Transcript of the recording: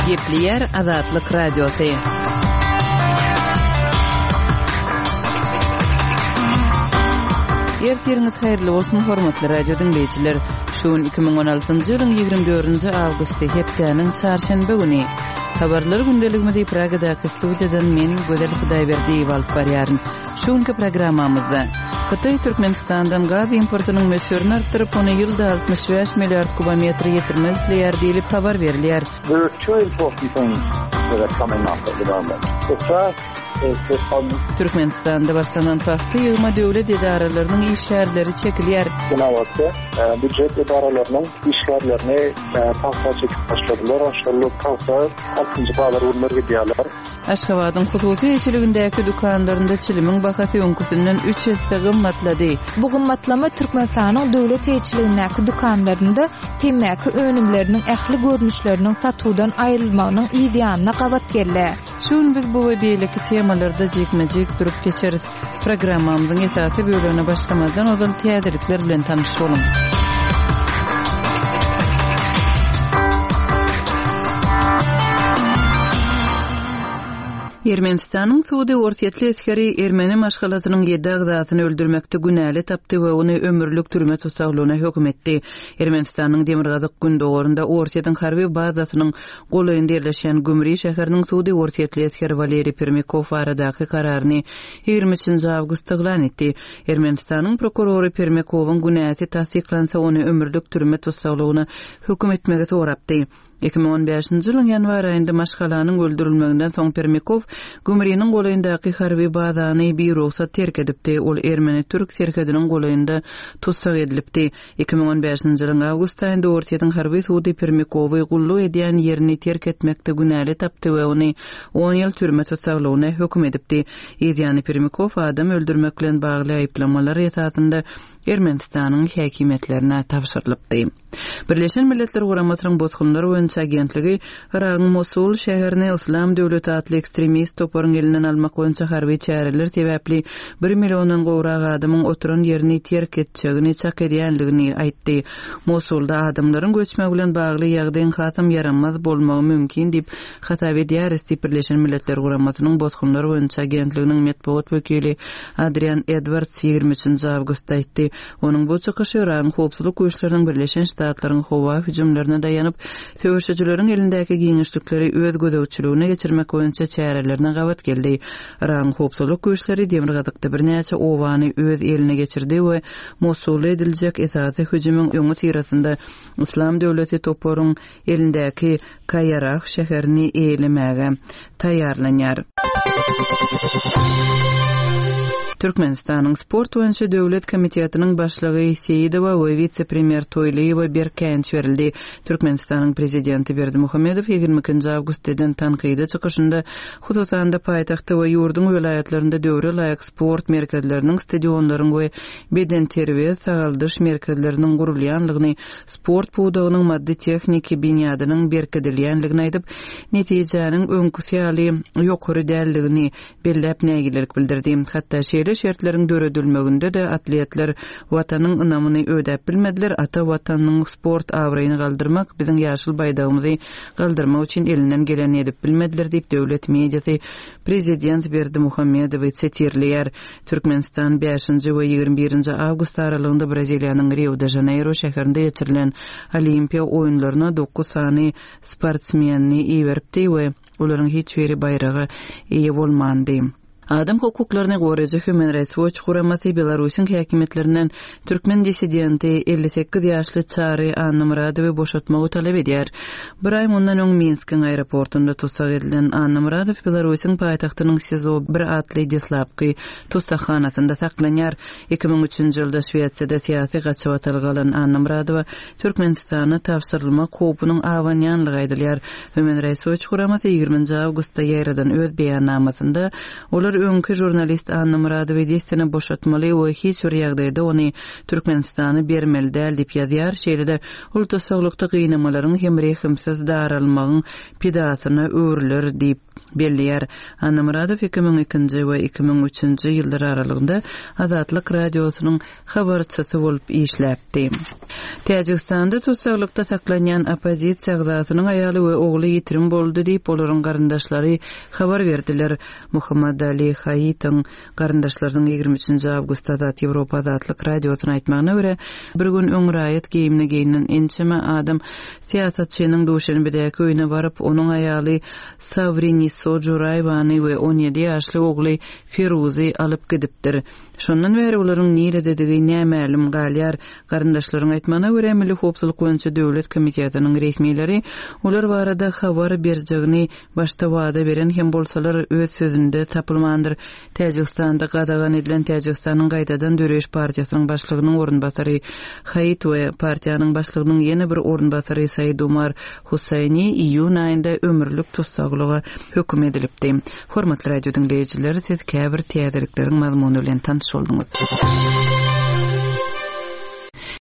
Gepleyer Azatlyk Radiosu. Ertiriniz hayırlı olsun hormatly radio dinleyijiler. Şuun 2016-njy ýylyň 24-nji awgusty hepdeniň çarşamba güni. Habarlar gündeliginde Pragadaky studiýadan men Gözel Hudaýberdiýew alyp barýaryn. Şuňky programmamyzda Xitay Türkmenistandan gaz importynyň meşhuryny artdyryp, ony ýylda 65 milliard kubometr ýetirmez diýer diýilip habar berilýär. There are two important things that are coming up at the moment. The first Türkmenistanda başlanan paxta ýygyma döwlet edaralarynyň işgärleri çekilýär. Budjet edaralarynyň işgärlerini paxta çekip başladylar. Aşgabat paxta 6-njy balar urmary diýerler. Aşgabatyň hususy eçiligindäki dukanlarynda çilimiň bahasy öňküsinden 3 hesse gymmatlady. Bu gymmatlama Türkmenistanyň döwlet eçiligindäki dukanlarynda temäki önümleriniň ähli görnüşleriniň satuwdan aýrylmagynyň ideýanyna gabat geldi. Şuň biz bu we beýleki temalarda jekmejek durup geçeriz. Programmamyzyň esasy bölümine başlamadan ozal täzelikler bilen tanışalım. Ermenistanyň Suudi Orsetli eskeri Ermeni maşgalatynyň 7 agzasyny öldürmekde günäli tapdy we ony ömürlük türme tutsaglygyna hökm etdi. Ermenistanyň Demirgazyk gündogorunda Orsetiň harby bazasynyň golayynda ýerleşen Gümri şäheriniň Suudi Orsetli eskeri Valeri Permekov aradaky kararyny 23-nji awgustda elan etdi. Ermenistanyň prokurory Permekowyň günäsi tasdiklansa ony ömürlük türme tutsaglygyna hökm etmegi sorapdy. 2015-nji ýylyň ýanwar aýynda maşgalanyň öldürilmeginden soň Permekov Gümriň golayyndaky harby bazany bir ruhsat terk edipdi. Ol Ermeni türk serkediniň golayynda tutsak edilipdi. 2015-nji ýylyň awgust aýynda Orsetiň harby sudy Permekowy gullu edýän ýerini terk etmekde günäli tapdy we ony 10 ýyl türme tutsaglygyna hökm edipdi. Ýani Permekov adam öldürmek bilen bagly aýplamalar esasında Ermenistanyň häkimetlerine tapşyrylypdy. Birleşen Milletler Guramatynyň bozgunlary boýunça agentligi Irak'yň Mosul şäherini Islam döwleti atly ekstremist toparyň elinden almak boýunça harby çäreler sebäpli 1 million gowrak adamyň oturan ýerini terk etjegini çak edýänligini aýtdy. Mosulda adamlaryň göçmegi bilen bagly ýagdaýyň hasam yaranmaz bolmagy mümkin diýip hatap edýär. Birleşen Milletler Guramatynyň bozgunlary boýunça agentliginiň medeniýet wekili Adrian Edwards 23-nji awgustda aýtdy. Onuň bu çykyşy Irak'yň howpsuzlyk güýçleriniň Birleşen Ştatlaryň howa hüjümlerine daýanyp söwüşçüleriň elindäki giňişlikleri öz gödäwçiligine geçirmek boýunça çärelerine gabat geldi. Irak'yň howpsuzlyk güýçleri Demirgazykda birnäçe owany öz eline geçirdi we Mosulda ediljek esasy hüjümüň öňü tirasynda Islam döwleti toparyň elindäki Kayarak şäherini eýlemäge taýýarlanýar. Türkmenistanyň sport boýunça döwlet komitetynyň başlygy Seýidowa we vice-premier Toýlaýewa berkänç berildi. Türkmenistanyň prezidenti Berdimuhammedow 20-nji awgustdan tanqyda çykyşynda hususan da paýtagty we ýurdun welaýatlarynda döwre laýyk sport merkezleriniň, stadionlaryň we beden terbiýet sagaldyş merkezleriniň gurulýanlygyny, sport puwdagynyň maddi texniki binýadynyň berkidilýänligini aýdyp, netijäniň öňküsýaly ýokary däldigini belläp nägilerik bildirdi. Hatda şertleriň döredilmeginde de atletler watanyň ynamyny ödäp bilmediler. Ata watanyň sport awraýyny galdyrmak, biziň ýaşyl baýdagymyzy galdyrmak üçin elinden geleni edip bilmediler diýip döwlet mediýasy prezident Berdimuhammedow çetirleýär. Türkmenistan 5-nji we 21-nji awgust aralygynda Braziliýanyň Rio de Janeiro şäherinde ýetirlen Olimpiýa oýunlaryna 9 sany sportsmenni iýeripdi we olaryň hiç biri baýragy eýe bolmandy. Adam hukuklaryny goraýjy Human Rights Watch guramasy Belarusyň häkimetlerinden türkmen dissidenti 58 ýaşly Çary Anna Muradowy boşatmagy talap edýär. Bir ay mundan öň Minskiň aeroportunda tutsak edilen Anna Muradow Belarusyň paýtagtynyň SIZO 1 atly Deslavky tutsakhanasynda saklanýar. 2003-nji ýylda Şwetsiýada syýasy gaçawatylyk alan Anna Muradowa Türkmenistana tapşyrylmak howpunyň awanýanlygy aýdylýar. Human Rights Watch guramasy 20-nji awgustda ýaýradan öz beýannamasynda olar öňkü jurnalist Anna Muradowy destini boşatmaly we hiç bir ýagdaýda ony Türkmenistany bermeli däl diýip ýazýar. Şeýle-de ulta saglykda gynamalaryň hem rehimsiz daralmagyň pidasyna öwrüler diýip belliýär. Anna Muradow 2002 we 2003 ýyllar aralygynda Azatlyk radiosynyň habarçysy bolup işläpdi. Täjikistanda tutsaglykda saklanýan opozisiýa agzasynyň aýaly we ogly ýitirim boldy diýip olaryň garyndaşlary habar berdiler. Muhammad Ali Haýityň garyndaşlarynyň 23 awgustda Azat Ýewropa Azatlyk radiosyna aýtmagyna görä, bir gün öňraýat giyimini giyinen ençeme adam siýasatçynyň duşany bedäki öýüne baryp, onuň aýaly Savrini Sojuraýwany we 17 ýaşly ogly Firuzi alyp gidipdir. Şondan beri olaryň nirede degi nämälim galýar. Garyndaşlaryň aýtmagyna görä, Milli Howpsuzlyk boýunça döwlet komitetynyň resmiýetleri olar barada habar berjegini başda wada beren hem bolsalar öz sözünde tapylmandyr. Täjikistanda gadagan edilen Täjikistanyň gaýdadan döreş partiýasynyň başlygynyň orunbasary Haýit we partiýanyň başlygynyň ýene bir orunbasary Said Umar Husayni iýun aýynda ömürlük tutsaglyga hökm edilipdi. Hormatly radio dinleýijiler, siz käbir täzelikleriň mazmuny bilen tanış oldunuz.